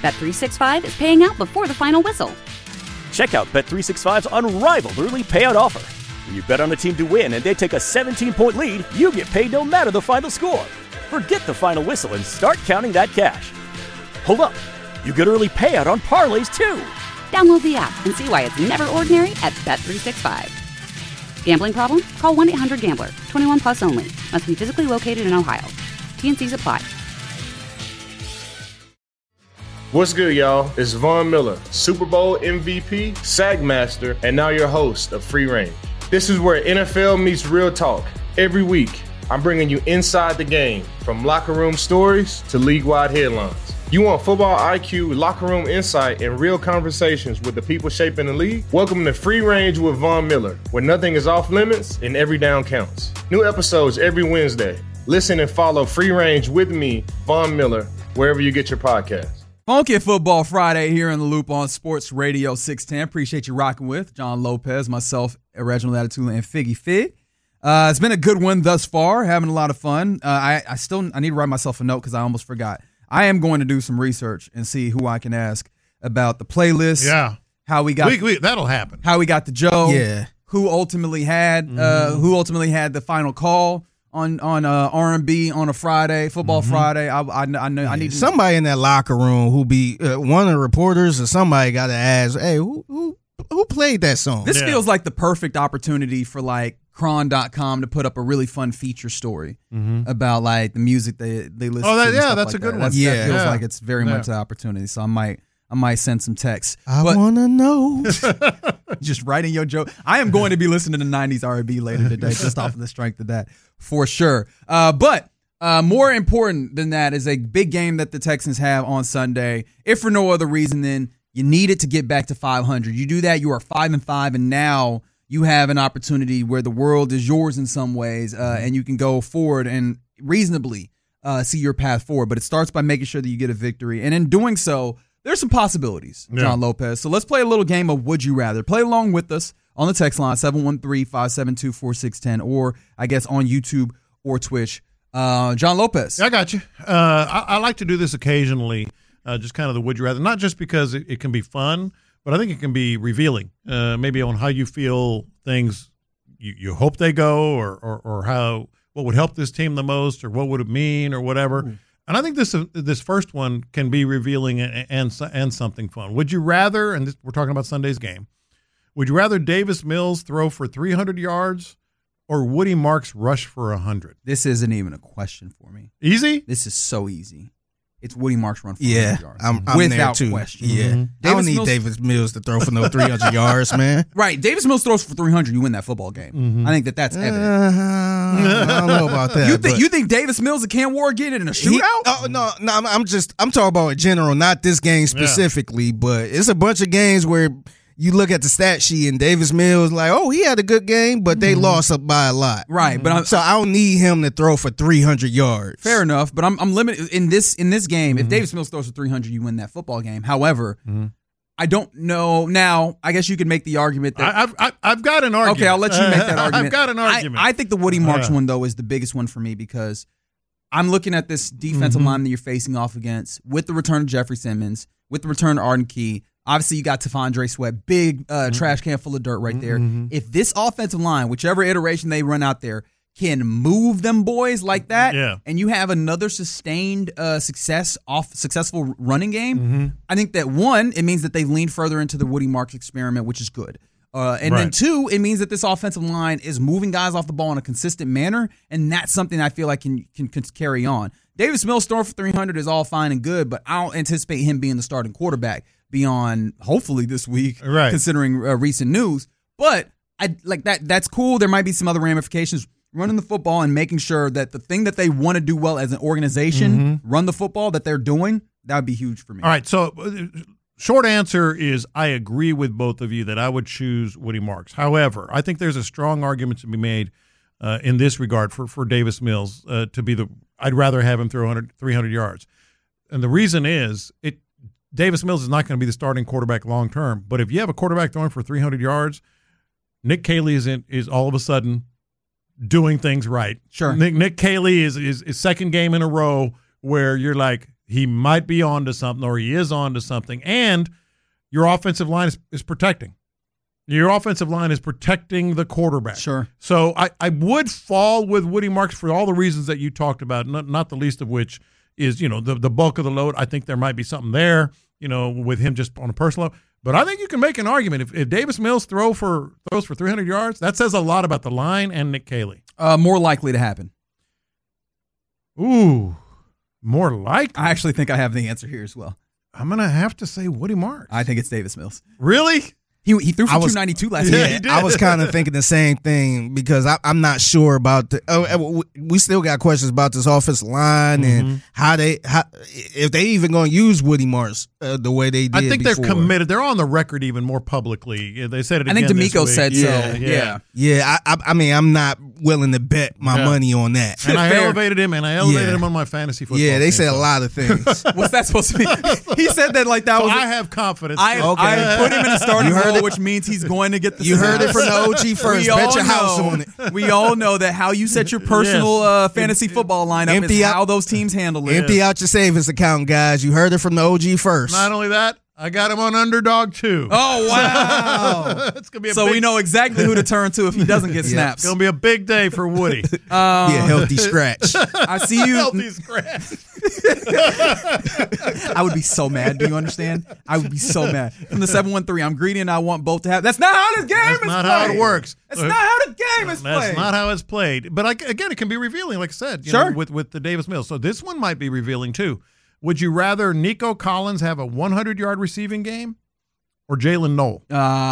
Bet365 is paying out before the final whistle. Check out Bet365's unrivaled early payout offer. When you bet on a team to win and they take a 17-point lead, you get paid no matter the final score. Forget the final whistle and start counting that cash. Hold up. You get early payout on parlays, too. Download the app and see why it's never ordinary at Bet365. Gambling problem? Call 1-800-GAMBLER. 21 plus only. Must be physically located in Ohio. T&Cs apply. What's good, y'all? It's Von Miller, Super Bowl MVP, Sack Master, and now your host of Free Range. This is where NFL meets real talk. Every week, I'm bringing you inside the game, from locker room stories to league-wide headlines. You want football IQ, locker room insight, and real conversations with the people shaping the league? Welcome to Free Range with Von Miller, where nothing is off limits and every down counts. New episodes every Wednesday. Listen and follow Free Range with me, Von Miller, wherever you get your podcasts. Funky Football Friday here in the Loop on Sports Radio 610. Appreciate you rocking with John Lopez, myself, Reginald Attitula, and Figgy Fig. It's been a good one thus far, having a lot of fun. I need to write myself a note because I almost forgot. I am going to do some research and see who I can ask about the playlist. Yeah, how we got that'll happen. How we got the Joe. Yeah, who ultimately had the final call on R&B on a Friday, football Friday. I know I need somebody in that locker room who be one of the reporters or somebody got to ask, hey, who played that song? This feels like the perfect opportunity for like Cron.com to put up a really fun feature story about like the music they listen to. Oh, that's like a good one. That feels like it's very much an opportunity. So I might send some texts. I want to know. Just writing your joke. I am going to be listening to 90s R&B later today, just off of the strength of that, for sure. But more important than that is a big game that the Texans have on Sunday. If for no other reason than you need it to get back to 500. You do that, you are 5-5, and now you have an opportunity where the world is yours in some ways, and you can go forward and reasonably see your path forward. But it starts by making sure that you get a victory. And in doing so, there's some possibilities, John Lopez. So let's play a little game of Would You Rather. Play along with us on the text line, 713-572-4610, or I guess on YouTube or Twitch. John Lopez. I got you. I like to do this occasionally, just kind of the Would You Rather, not just because it can be fun, but I think it can be revealing, maybe on how you feel things you hope they go, or how what would help this team the most, or what would it mean, or whatever. Mm. And I think this first one can be revealing and something fun. Would you rather, and we're talking about Sunday's game, would you rather Davis Mills throw for 300 yards or Woody Marks rush for 100? This isn't even a question for me. Easy? This is so easy. It's Woody Marks run for 100 yards. I'm without there too. question. Yeah, I don't need Davis Mills to throw for no 300 yards, man. Right, Davis Mills throws for 300, you win that football game. I think that's evident. I don't know about that. You think Davis Mills and Cam Ward get it in a shootout? No. I'm talking about in general, not this game specifically, but it's a bunch of games where you look at the stat sheet and Davis Mills like, oh, he had a good game, but they lost up by a lot. Right, but so I don't need him to throw for 300 yards. Fair enough, but I'm limited in this game. If Davis Mills throws for 300, you win that football game. However, I don't know. Now, I guess you could make the argument that I've got an argument. Okay, I'll let you make that argument. I've got an argument. I think the Woody Marks one though is the biggest one for me because I'm looking at this defensive line that you're facing off against with the return of Jeffrey Simmons, with the return of Arden Key. Obviously, you got T'Vondre Sweat, big trash can full of dirt right there. If this offensive line, whichever iteration they run out there, can move them boys like that, and you have another sustained successful running game, I think that, one, it means that they lean further into the Woody Marks experiment, which is good. Then two, it means that this offensive line is moving guys off the ball in a consistent manner, and that's something I feel like can carry on. Davis Mills throwing for 300 is all fine and good, but I don't anticipate him being the starting quarterback beyond hopefully this week, considering recent news. But I like that. That's cool. There might be some other ramifications. Running the football and making sure that the thing that they want to do well as an organization, run the football, that they're doing, that would be huge for me. All right, so short answer is I agree with both of you that I would choose Woody Marks. However, I think there's a strong argument to be made in this regard for Davis Mills to be I'd rather have him throw 300 yards. And the reason is Davis Mills is not going to be the starting quarterback long term, but if you have a quarterback throwing for 300 yards, Nick Caley is all of a sudden doing things right. Sure. Nick Caley is second game in a row where you're like, he might be on to something, or he is on to something, and your offensive line is protecting. Your offensive line is protecting the quarterback. Sure. So I would fall with Woody Marks for all the reasons that you talked about, not the least of which is, the bulk of the load. I think there might be something there, with him just on a personal level. But I think you can make an argument. If Davis Mills throws for 300 yards, that says a lot about the line and Nick Caley. More likely to happen. Ooh, more likely. I actually think I have the answer here as well. I'm going to have to say Woody Marks. I think it's Davis Mills. Really? He threw for 292 last year. Yeah, I was kind of thinking the same thing because I'm not sure about we still got questions about this offensive line and if they even going to use Woody Marks the way they did. I think before. they're committed. They're on the record even more publicly. They said it. I think again D'Amico this week. said so. Yeah. I mean, I'm not willing to bet my money on that. And I Fair. elevated him, him on my fantasy football. Yeah, they team, said a so. lot of things. What's that supposed to be? He said that like that So was. I have confidence. I put him in a starting You heard role, it? which means he's going to get the You heard it snaps. from the OG first. Bet your house on it. We all know that how you set your personal fantasy football lineup Empty is out- how those teams handle it. Empty out your savings account, guys. You heard it from the OG first. Not only that, I got him on underdog too. Oh wow! It's gonna be a So big, we know exactly who to turn to if he doesn't get it's snaps. gonna be a big day for Woody. Yeah, healthy scratch. I see you. Healthy scratch. I would be so mad. Do you understand? I would be so mad. From the 713, I'm greedy and I want both to have. That's not how this game That's is not played. how it works. That's not how the game is played. That's not how it's played. But again, it can be revealing, like I said, you Sure. know, with the Davis Mills. So this one might be revealing too. Would you rather Nico Collins have a 100-yard receiving game or Jalen Noel?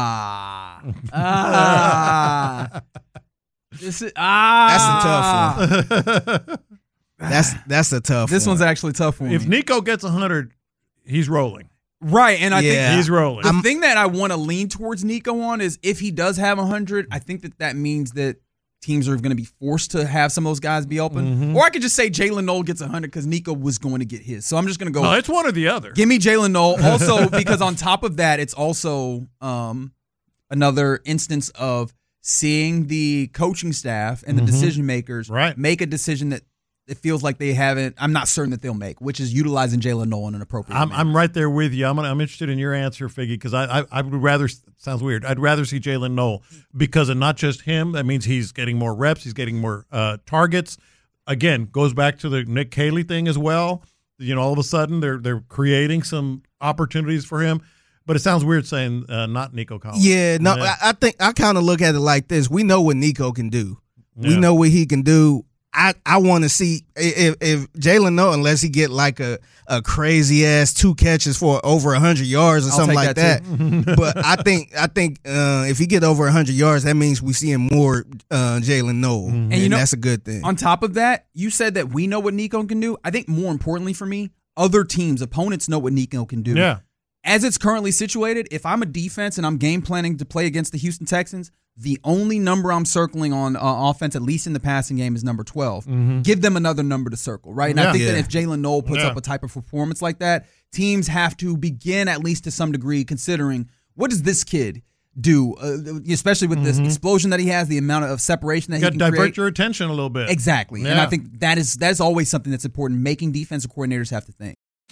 This is That's a tough one. That's a tough This one. one's actually tough for me. If Nico gets 100, he's rolling. Right, and I Yeah. think He's rolling. the thing that I want to lean towards Nico on is if he does have 100, I think that means that teams are going to be forced to have some of those guys be open. Mm-hmm. Or I could just say Jalen Noel gets 100 because Nico was going to get his. So I'm just going to go. No, it's one or the other. Give me Jalen Noel. Also, because on top of that, it's also another instance of seeing the coaching staff and the decision makers Right. make a decision that it feels like they haven't. I'm not certain that they'll make, which is utilizing Jalen Noel in an appropriate manner. I'm right there with you. I'm interested in your answer, Figgy, because I would rather, sounds weird, I'd rather see Jalen Noel because of not just him. That means he's getting more reps. He's getting more targets. Again, goes back to the Nick Caley thing as well. You know, all of a sudden they're creating some opportunities for him. But it sounds weird saying not Nico Collins. Yeah, no, I think I kind of look at it like this. We know what Nico can do. We Yeah. know what he can do. I want to see if Jalen Noel, unless he get like a crazy ass 2 catches for over 100 yards or I'll something take like that that. But I think if he get over 100 yards, that means we see him more Jalen Noel, and you know, that's a good thing. On top of that, you said that we know what Nico can do. I think more importantly for me, other teams, opponents know what Nico can do. Yeah. As it's currently situated, if I'm a defense and I'm game planning to play against the Houston Texans, the only number I'm circling on offense, at least in the passing game, is number 12. Give them another number to circle, right? And I think that if Jalen Noel puts up a type of performance like that, teams have to begin, at least to some degree, considering what does this kid do, especially with this explosion that he has, the amount of separation that You got he to can divert create. your attention a little bit. Exactly. And Yeah. I think that is always something that's important, making defensive coordinators have to think.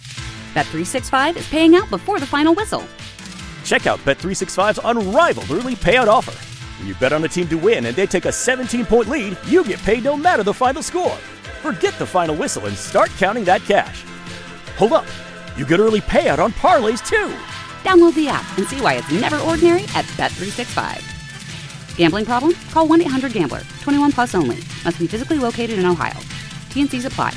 Bet365 is paying out before the final whistle. Check out Bet365's unrivaled early payout offer. When you bet on a team to win and they take a 17-point lead, you get paid no matter the final score. Forget the final whistle and start counting that cash. Hold up. You get early payout on parlays too. Download the app and see why it's never ordinary at Bet365. Gambling problem? Call 1-800-GAMBLER. 21 plus only. Must be physically located in Ohio. T&Cs apply.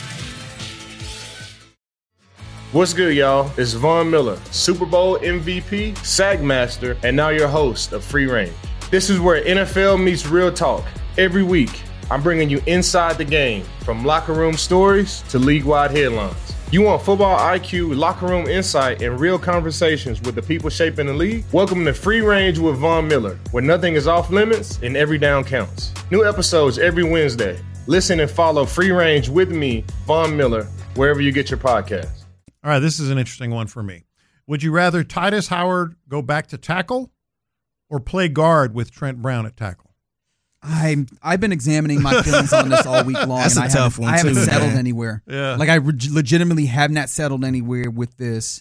What's good, y'all? It's Von Miller, Super Bowl MVP, SAG Master, and now your host of Free Range. This is where NFL meets real talk. Every week, I'm bringing you inside the game, from locker room stories to league-wide headlines. You want football IQ, locker room insight, and real conversations with the people shaping the league? Welcome to Free Range with Von Miller, where nothing is off limits and every down counts. New episodes every Wednesday. Listen and follow Free Range with me, Von Miller, wherever you get your podcasts. All right, this is an interesting one for me. Would you rather Titus Howard go back to tackle or play guard with Trent Brown at tackle? I've been examining my feelings on this all week long. That's and a tough one, I haven't too, settled man. anywhere. Yeah. Like I legitimately have not settled anywhere with this.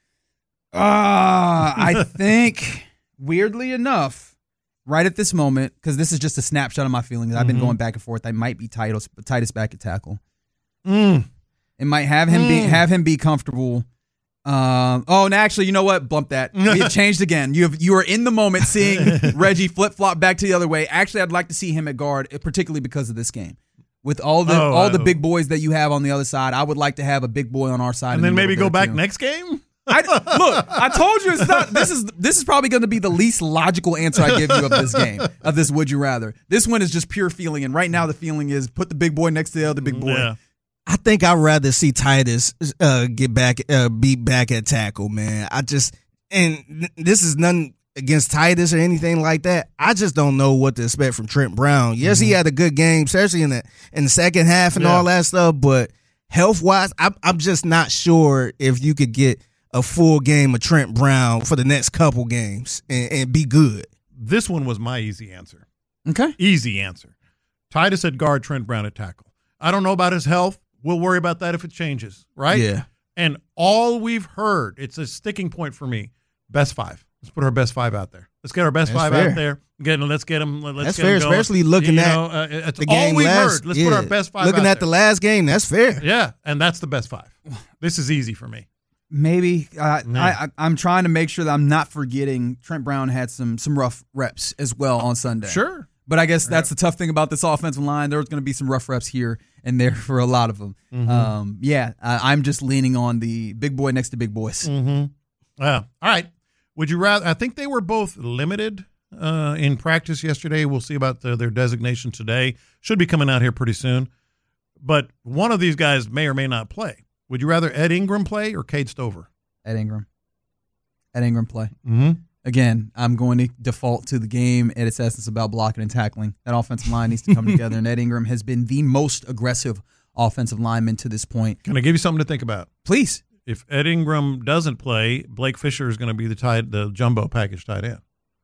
I think, weirdly enough, right at this moment, because this is just a snapshot of my feelings. I've been going back and forth. I might be Titus back at tackle. It might have him be comfortable. And actually, you know what? Bump that. We have changed again. You are in the moment seeing Reggie flip flop back to the other way. Actually, I'd like to see him at guard, particularly because of this game. With all the big boys that you have on the other side, I would like to have a big boy on our side, And then maybe go back next game. I told you it's not. This is probably going to be the least logical answer I give you of this game, of this would you rather. This one is just pure feeling, and right now the feeling is put the big boy next to the other big boy. Yeah. I think I'd rather see Titus be back at tackle, man. And this is nothing against Titus or anything like that. I just don't know what to expect from Trent Brown. Yes, he had a good game, especially in the second half and all that stuff, but health-wise, I'm just not sure if you could get a full game of Trent Brown for the next couple games and be good. This one was my easy answer. Okay. Easy answer. Titus at guard, Trent Brown at tackle. I don't know about his health. We'll worry about that if it changes, right? Yeah. And all we've heard, it's a sticking point for me, best five. Let's put our best five out there. Let's get our best five fair. out there. Let's get them. That's fair, especially looking at it's the game all we've last. heard. Let's put our best five Looking out at the there. last game, that's fair. Yeah, and that's the best five. This is easy for me. Maybe I'm trying to make sure that I'm not forgetting Trent Brown had some rough reps as well on Sunday. Sure. But I guess that's the tough thing about this offensive line. There's going to be some rough reps here and there for a lot of them. I'm just leaning on the big boy next to big boys. All right. Would you rather? I think they were both limited in practice yesterday. We'll see about their designation today. Should be coming out here pretty soon. But one of these guys may or may not play. Would you rather Ed Ingram play or Cade Stover? Ed Ingram play. Mm-hmm. Again, I'm going to default to the game at its essence about blocking and tackling. That offensive line needs to come together, and Ed Ingram has been the most aggressive offensive lineman to this point. Can I give you something to think about? Please. If Ed Ingram doesn't play, Blake Fisher is going to be the jumbo package tight end.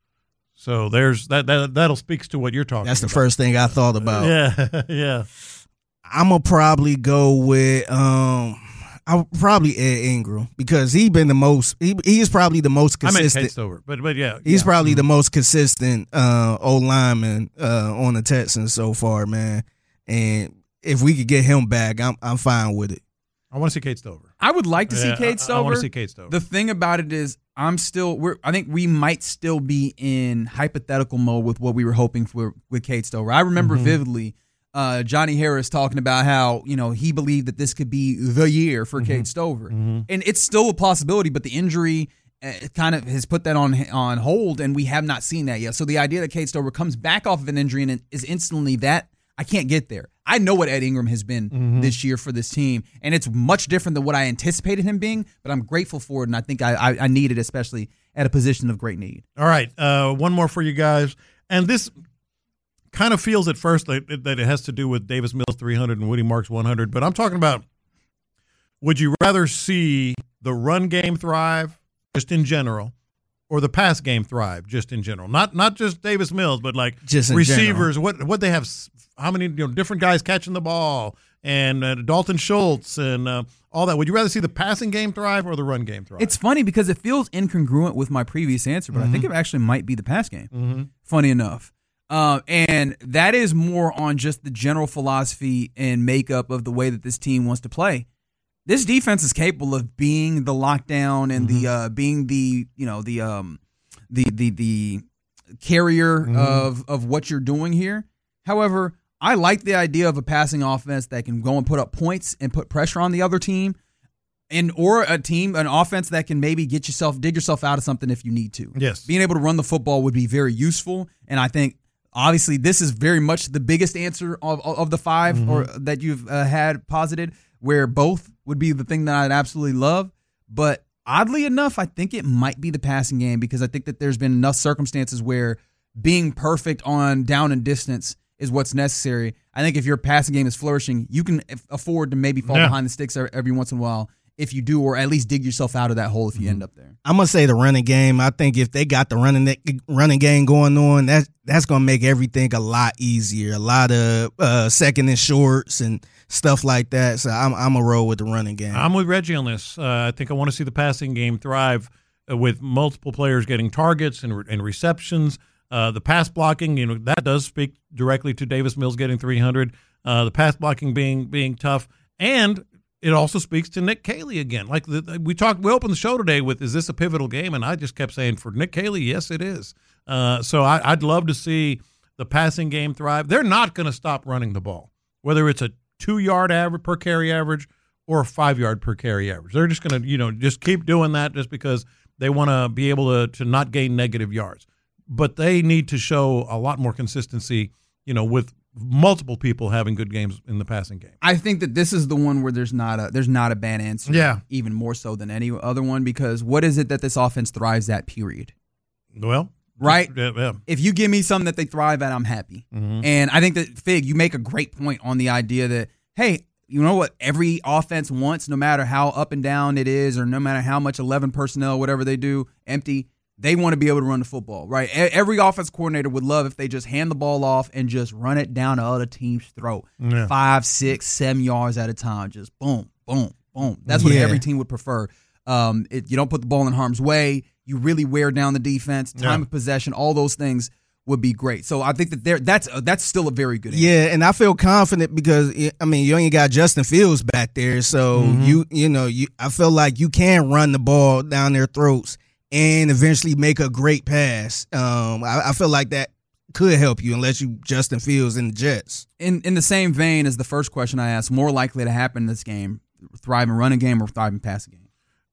So there's that'll speaks to what you're talking about. That's the first thing I thought about. Yeah. I'm going to probably go with I'll probably Ed Ingram because he's been the most. He is probably the most consistent. I meant Cade Stover, but yeah, he's probably the most consistent old lineman on the Texans so far, man. And if we could get him back, I'm fine with it. I want to see Cade Stover. I would like to see Cade Stover. I want to see Cade Stover. The thing about it is, I think we might still be in hypothetical mode with what we were hoping for with Cade Stover. I remember vividly. Johnny Harris talking about how, he believed that this could be the year for Cade Stover. And it's still a possibility, but the injury kind of has put that on hold, and we have not seen that yet. So the idea that Cade Stover comes back off of an injury and is instantly that, I can't get there. I know what Ed Ingram has been this year for this team, and it's much different than what I anticipated him being, but I'm grateful for it, and I think I need it, especially at a position of great need. All right, one more for you guys. And this kind of feels at first that it has to do with Davis Mills 300 and Woody Marks 100, but I'm talking about, would you rather see the run game thrive just in general or the pass game thrive just in general? Not just Davis Mills, but like just receivers, what they have, how many different guys catching the ball, and Dalton Schultz and all that. Would you rather see the passing game thrive or the run game thrive? It's funny because it feels incongruent with my previous answer, but I think it actually might be the pass game, funny enough. And that is more on just the general philosophy and makeup of the way that this team wants to play. This defense is capable of being the lockdown and the being the carrier of what you're doing here. However, I like the idea of a passing offense that can go and put up points and put pressure on the other team, or an offense that can maybe dig yourself out of something if you need to. Yes, being able to run the football would be very useful, and I think. Obviously, this is very much the biggest answer of the five or that you've had posited, where both would be the thing that I'd absolutely love. But oddly enough, I think it might be the passing game because I think that there's been enough circumstances where being perfect on down and distance is what's necessary. I think if your passing game is flourishing, you can afford to maybe fall behind the sticks every once in a while if you do, or at least dig yourself out of that hole if you end up there. I'm gonna say the running game. I think if they got the running game going on, that's gonna make everything a lot easier. A lot of second and shorts and stuff like that. So I'm gonna roll with the running game. I'm with Reggie on this. I think I want to see the passing game thrive with multiple players getting targets and receptions. The pass blocking, that does speak directly to Davis Mills getting 300. The pass blocking being tough, and it also speaks to Nick Caley again. Like we opened the show today with, is this a pivotal game? And I just kept saying, for Nick Caley, yes, it is. So I'd love to see the passing game thrive. They're not going to stop running the ball, whether it's a 2-yard average per carry average or a 5-yard per carry average. They're just going to, just keep doing that just because they want to be able to not gain negative yards. But they need to show a lot more consistency, with multiple people having good games in the passing game. I think that this is the one where there's not a bad answer. Yeah. Even more so than any other one, because what is it that this offense thrives at, period? Well, right? Yeah. If you give me something that they thrive at, I'm happy. Mm-hmm. And I think that, Fig, you make a great point on the idea that, hey, you know what every offense wants, no matter how up and down it is, or no matter how much 11 personnel, whatever they do, empty, they want to be able to run the football, right? Every offense coordinator would love if they just hand the ball off and just run it down the other team's throat. 5, 6, 7 yards at a time. Just boom, boom, boom. That's what every team would prefer. You don't put the ball in harm's way. You really wear down the defense. Time of possession, all those things would be great. So I think that that's still a very good answer. Yeah, and I feel confident because you only got Justin Fields back there, so I feel like you can run the ball down their throats and eventually make a great pass. I feel like that could help you unless you Justin Fields in the Jets. In the same vein as the first question I asked, more likely to happen in this game, thriving running game or thriving passing game?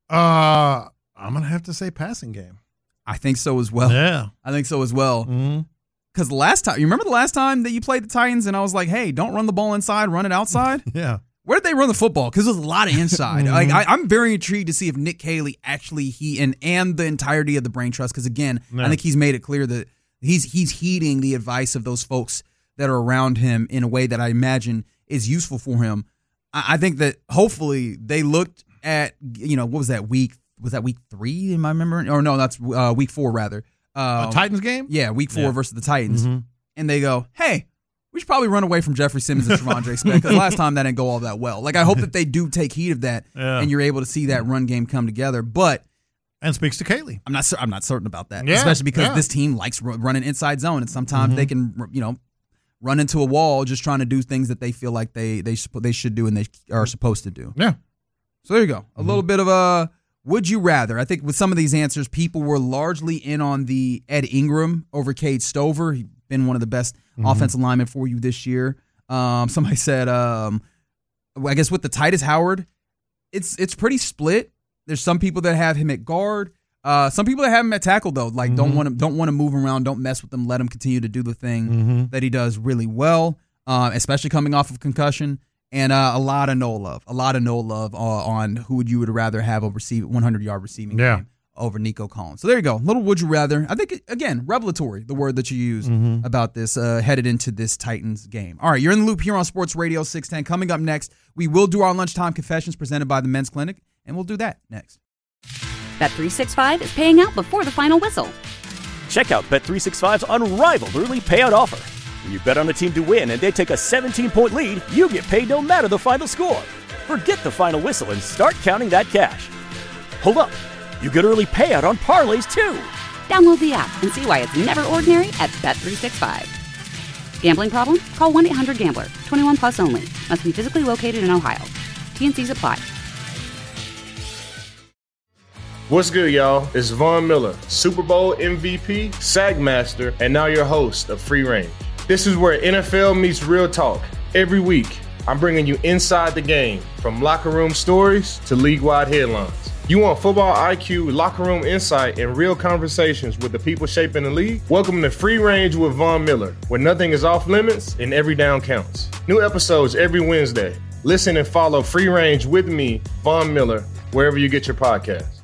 I'm going to have to say passing game. I think so as well. Yeah. I think so as well. Because you remember the last time that you played the Titans and I was like, hey, don't run the ball inside, run it outside? Yeah. Where did they run the football? Because there's a lot of inside. I'm very intrigued to see if Nick Caley actually and the entirety of the Brain Trust, because again, I think he's made it clear that he's heeding the advice of those folks that are around him in a way that I imagine is useful for him. I think that hopefully they looked at, what was that week? Was that week 3 in my memory? Or no, that's week 4 rather. Titans game? Yeah, week 4 versus the Titans. Mm-hmm. And they go, hey, we should probably run away from Jeffrey Simmons and Travondre Speck, because last time that didn't go all that well. Like, I hope that they do take heed of that and you're able to see that run game come together. And speaks to Caley. I'm not certain about that, especially because this team likes running inside zone, and sometimes they can, run into a wall just trying to do things that they feel like they should do and they are supposed to do. Yeah. So there you go. A little bit of a would you rather. I think with some of these answers, people were largely in on the Ed Ingram over Cade Stover. He's been one of the best offensive linemen for you this year. Somebody said, I guess with the Titus Howard, it's pretty split. There's some people that have him at guard. Some people that have him at tackle though, like don't want to move around, don't mess with him, let him continue to do the thing that he does really well, especially coming off of concussion. And a lot of Noah Love on who you would rather have a 100-yard receiving game over Nico Collins. So there you go. Little would you rather. I think, again, revelatory, the word that you use about this headed into this Titans game. All right, you're in the loop here on Sports Radio 610. Coming up next, we will do our lunchtime confessions presented by the Men's Clinic, and we'll do that next. Bet365 is paying out before the final whistle. Check out Bet365's unrivaled early payout offer. When you bet on a team to win and they take a 17-point lead, you get paid no matter the final score. Forget the final whistle and start counting that cash. Hold up. You get early payout on parlays, too. Download the app and see why it's never ordinary at Bet365. Gambling problem? Call 1-800-GAMBLER. 21 plus only. Must be physically located in Ohio. T&Cs apply. What's good, y'all? It's Von Miller, Super Bowl MVP, SAG Master, and now your host of Free Range. This is where NFL meets real talk. Every week, I'm bringing you inside the game, from locker room stories to league-wide headlines. You want football IQ, locker room insight, and real conversations with the people shaping the league? Welcome to Free Range with Von Miller, where nothing is off limits and every down counts. New episodes every Wednesday. Listen and follow Free Range with me, Von Miller, wherever you get your podcasts.